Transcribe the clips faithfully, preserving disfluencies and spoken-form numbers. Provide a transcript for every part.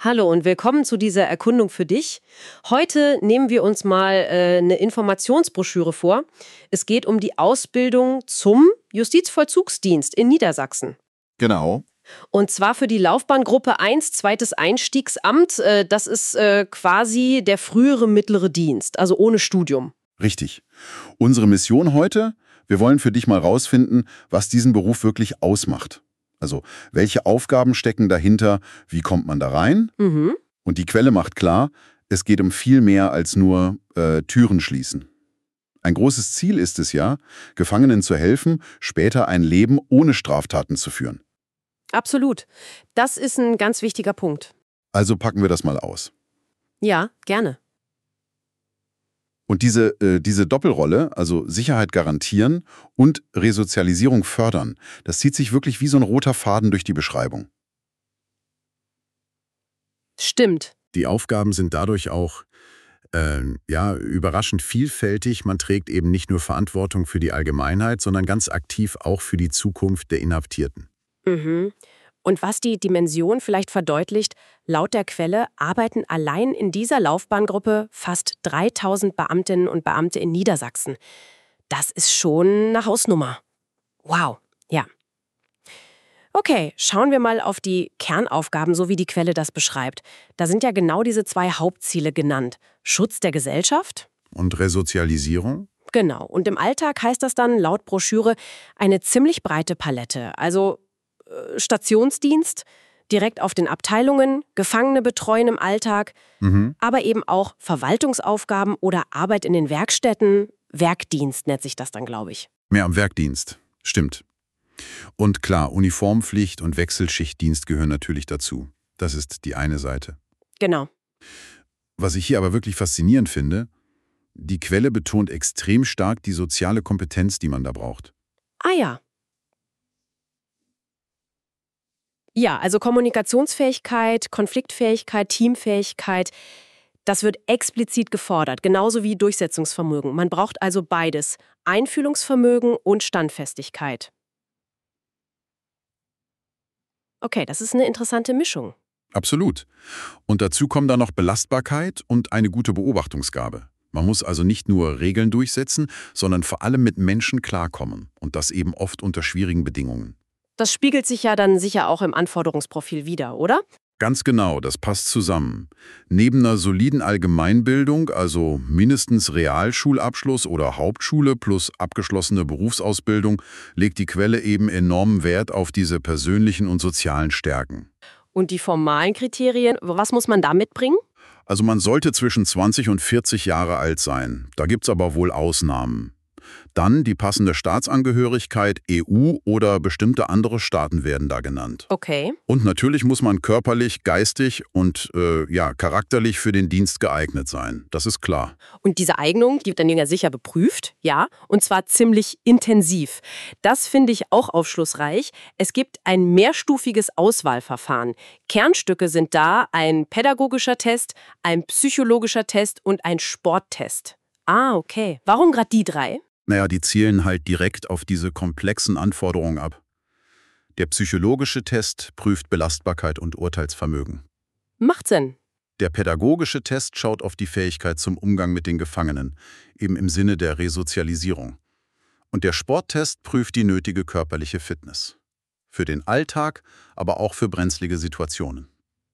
Hallo und willkommen zu dieser Erkundung für dich. Heute nehmen wir uns mal äh, eine Informationsbroschüre vor. Es geht um die Ausbildung zum Justizvollzugsdienst in Niedersachsen. Genau. Und zwar für die Laufbahngruppe eins, zweites Einstiegsamt. Äh, das ist äh, quasi der frühere mittlere Dienst, also ohne Studium. Richtig. Unsere Mission heute, wir wollen für dich mal rausfinden, was diesen Beruf wirklich ausmacht. Also, welche Aufgaben stecken dahinter, wie kommt man da rein? Mhm. Und die Quelle macht klar, es geht um viel mehr als nur äh, Türen schließen. Ein großes Ziel ist es ja, Gefangenen zu helfen, später ein Leben ohne Straftaten zu führen. Absolut. Das ist ein ganz wichtiger Punkt. Also packen wir das mal aus. Ja, gerne. Und diese, äh, diese Doppelrolle, also Sicherheit garantieren und Resozialisierung fördern, das zieht sich wirklich wie so ein roter Faden durch die Beschreibung. Stimmt. Die Aufgaben sind dadurch auch äh, ja, überraschend vielfältig. Man trägt eben nicht nur Verantwortung für die Allgemeinheit, sondern ganz aktiv auch für die Zukunft der Inhaftierten. Mhm. Und was die Dimension vielleicht verdeutlicht, laut der Quelle arbeiten allein in dieser Laufbahngruppe fast dreitausend Beamtinnen und Beamte in Niedersachsen. Das ist schon eine Hausnummer. Wow, ja. Okay, schauen wir mal auf die Kernaufgaben, so wie die Quelle das beschreibt. Da sind ja genau diese zwei Hauptziele genannt. Schutz der Gesellschaft. Und Resozialisierung? Genau. Und im Alltag heißt das dann laut Broschüre eine ziemlich breite Palette. Also Stationsdienst, direkt auf den Abteilungen, Gefangene betreuen im Alltag, Mhm. aber eben auch Verwaltungsaufgaben oder Arbeit in den Werkstätten. Werkdienst nennt sich das dann, glaube ich. Mehr am Werkdienst. Stimmt. Und klar, Uniformpflicht und Wechselschichtdienst gehören natürlich dazu. Das ist die eine Seite. Genau. Was ich hier aber wirklich faszinierend finde, die Quelle betont extrem stark die soziale Kompetenz, die man da braucht. Ah ja. Ja, also Kommunikationsfähigkeit, Konfliktfähigkeit, Teamfähigkeit, das wird explizit gefordert, genauso wie Durchsetzungsvermögen. Man braucht also beides, Einfühlungsvermögen und Standfestigkeit. Okay, das ist eine interessante Mischung. Absolut. Und dazu kommen dann noch Belastbarkeit und eine gute Beobachtungsgabe. Man muss also nicht nur Regeln durchsetzen, sondern vor allem mit Menschen klarkommen. Und das eben oft unter schwierigen Bedingungen. Das spiegelt sich ja dann sicher auch im Anforderungsprofil wider, oder? Ganz genau, das passt zusammen. Neben einer soliden Allgemeinbildung, also mindestens Realschulabschluss oder Hauptschule plus abgeschlossene Berufsausbildung, legt die Quelle eben enormen Wert auf diese persönlichen und sozialen Stärken. Und die formalen Kriterien, was muss man da mitbringen? Also man sollte zwischen zwanzig und vierzig Jahre alt sein. Da gibt's aber wohl Ausnahmen. Dann die passende Staatsangehörigkeit, E U oder bestimmte andere Staaten werden da genannt. Okay. Und natürlich muss man körperlich, geistig und äh, ja, charakterlich für den Dienst geeignet sein. Das ist klar. Und diese Eignung, die wird dann ja sicher beprüft, ja, und zwar ziemlich intensiv. Das finde ich auch aufschlussreich. Es gibt ein mehrstufiges Auswahlverfahren. Kernstücke sind da ein pädagogischer Test, ein psychologischer Test und ein Sporttest. Ah, okay. Warum gerade die drei? Naja, die zielen halt direkt auf diese komplexen Anforderungen ab. Der psychologische Test prüft Belastbarkeit und Urteilsvermögen. Macht Sinn. Der pädagogische Test schaut auf die Fähigkeit zum Umgang mit den Gefangenen, eben im Sinne der Resozialisierung. Und der Sporttest prüft die nötige körperliche Fitness. Für den Alltag, aber auch für brenzlige Situationen.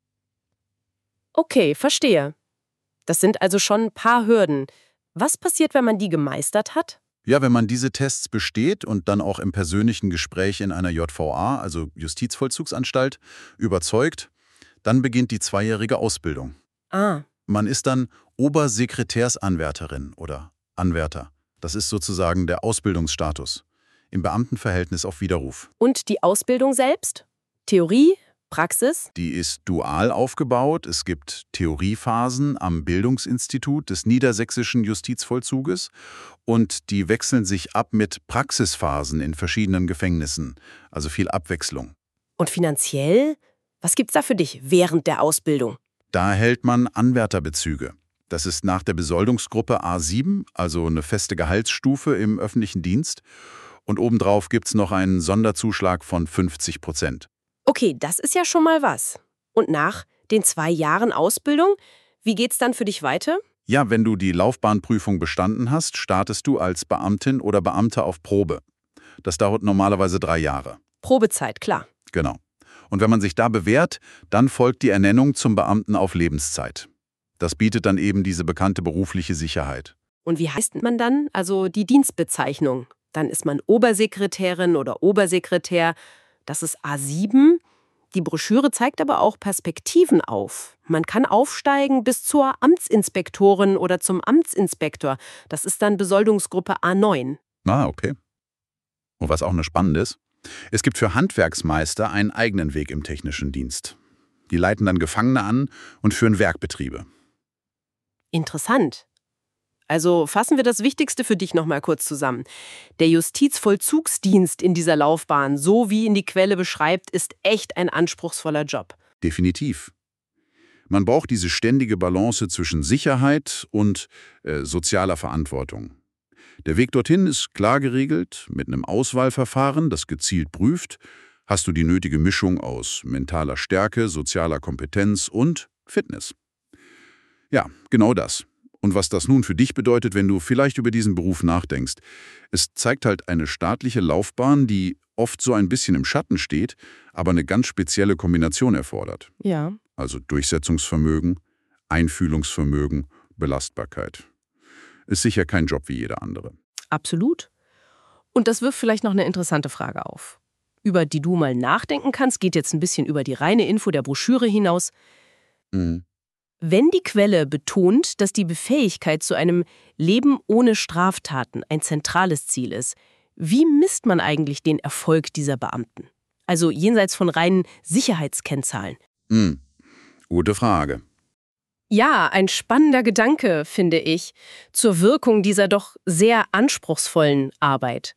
Okay, verstehe. Das sind also schon ein paar Hürden. Was passiert, wenn man die gemeistert hat? Ja, wenn man diese Tests besteht und dann auch im persönlichen Gespräch in einer J V A, also Justizvollzugsanstalt, überzeugt, dann beginnt die zweijährige Ausbildung. Ah, Man ist dann Obersekretärsanwärterin oder Anwärter. Das ist sozusagen der Ausbildungsstatus. Im Beamtenverhältnis auf Widerruf. und die Ausbildung selbst? Theorie, Praxis? Die ist dual aufgebaut. Es gibt Theoriephasen am Bildungsinstitut des Niedersächsischen Justizvollzuges und die wechseln sich ab mit Praxisphasen in verschiedenen Gefängnissen. Also viel Abwechslung. Und finanziell? Was gibt's da für dich während der Ausbildung? Da erhält man Anwärterbezüge. Das ist nach der Besoldungsgruppe A sieben, also eine feste Gehaltsstufe im öffentlichen Dienst. Und obendrauf gibt's noch einen Sonderzuschlag von fünfzig Prozent. Okay, das ist ja schon mal was. Und nach den zwei Jahren Ausbildung. Wie geht's dann für dich weiter? Ja, wenn du die Laufbahnprüfung bestanden hast, startest du als Beamtin oder Beamter auf Probe. Das dauert normalerweise drei Jahre. Probezeit, klar. Genau. Und wenn man sich da bewährt, dann folgt die Ernennung zum Beamten auf Lebenszeit. Das bietet dann eben diese bekannte berufliche Sicherheit. Und wie heißt man dann? Also die Dienstbezeichnung. Dann ist man Obersekretärin oder Obersekretär. Das ist A sieben. Die Broschüre zeigt aber auch Perspektiven auf. Man kann aufsteigen bis zur Amtsinspektorin oder zum Amtsinspektor. Das ist dann Besoldungsgruppe A neun. Ah, okay. Und was auch eine spannende ist, es gibt für Handwerksmeister einen eigenen Weg im technischen Dienst. Die leiten dann Gefangene an und führen Werkbetriebe. Interessant. Also fassen wir das Wichtigste für dich noch mal kurz zusammen. Der Justizvollzugsdienst in dieser Laufbahn, so wie ihn die Quelle beschreibt, ist echt ein anspruchsvoller Job. Definitiv. Man braucht diese ständige Balance zwischen Sicherheit und äh, sozialer Verantwortung. Der Weg dorthin ist klar geregelt, mit einem Auswahlverfahren, das gezielt prüft, hast du die nötige Mischung aus mentaler Stärke, sozialer Kompetenz und Fitness. Ja, genau das. Und was das nun für dich bedeutet, wenn du vielleicht über diesen Beruf nachdenkst. Es zeigt halt eine staatliche Laufbahn, die oft so ein bisschen im Schatten steht, aber eine ganz spezielle Kombination erfordert. Ja. Also Durchsetzungsvermögen, Einfühlungsvermögen, Belastbarkeit. Ist sicher kein Job wie jeder andere. Absolut. Und das wirft vielleicht noch eine interessante Frage auf, über die du mal nachdenken kannst, geht jetzt ein bisschen über die reine Info der Broschüre hinaus. Mhm. Wenn die Quelle betont, dass die Befähigkeit zu einem Leben ohne Straftaten ein zentrales Ziel ist, wie misst man eigentlich den Erfolg dieser Beamten? Also jenseits von reinen Sicherheitskennzahlen. Mhm. Gute Frage. Ja, ein spannender Gedanke, finde ich, zur Wirkung dieser doch sehr anspruchsvollen Arbeit.